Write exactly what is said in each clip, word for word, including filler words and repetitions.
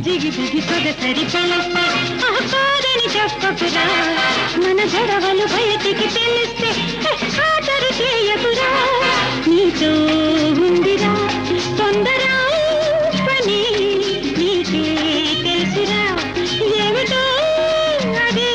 దిగి దిగి సొగసరి పిలిస్తే కాదని చెప్పకురా మన గొడవలు బయటికి తెలిస్తే ఖాతరు చేయకురా నీతో ఉందిరా తొందర పని నీకే తెలుసురా ఏమిటో అది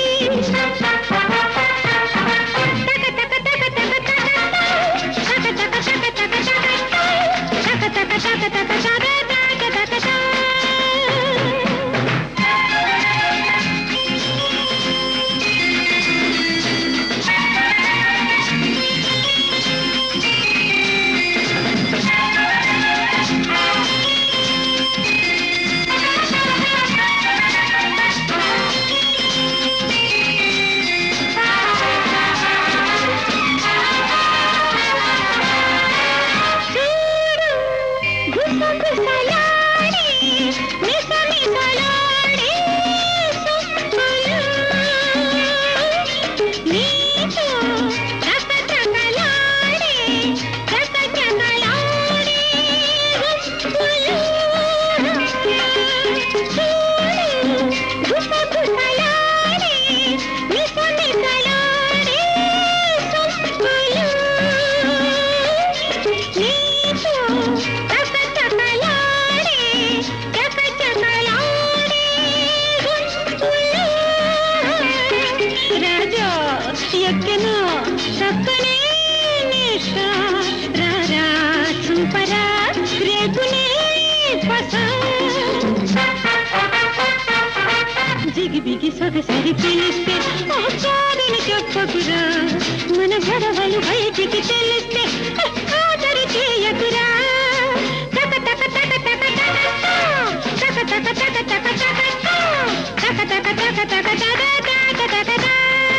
దిగి బిగి సొగసరి పిలిస్తే కాదని చెప్పకురా మన గొడవలు బయటికి తెలిస్తే ఖాతరు చేయకురా తక తక తక తక తక తక తక తక తక తక తక తక తక తక తక తక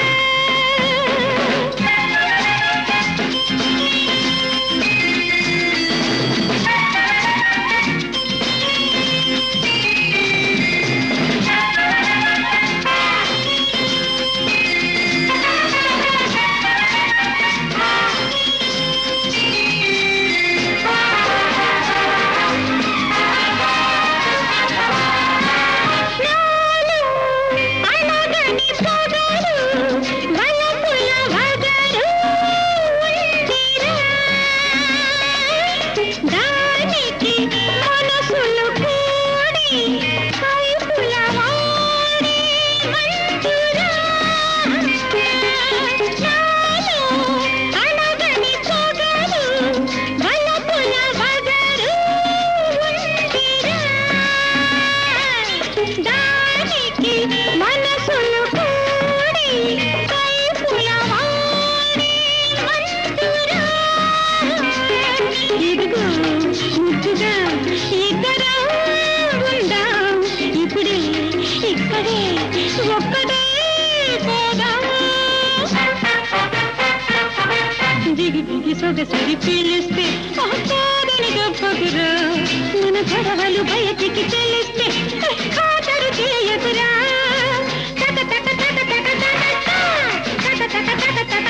దిగి దిగి సొగసరి పిలిస్తే కాదని చెప్పకురా మన గొడవలు బయటికి తెలిస్తే ఖాతరు చేయకురా తక తక తక తక తక తక తక తక తక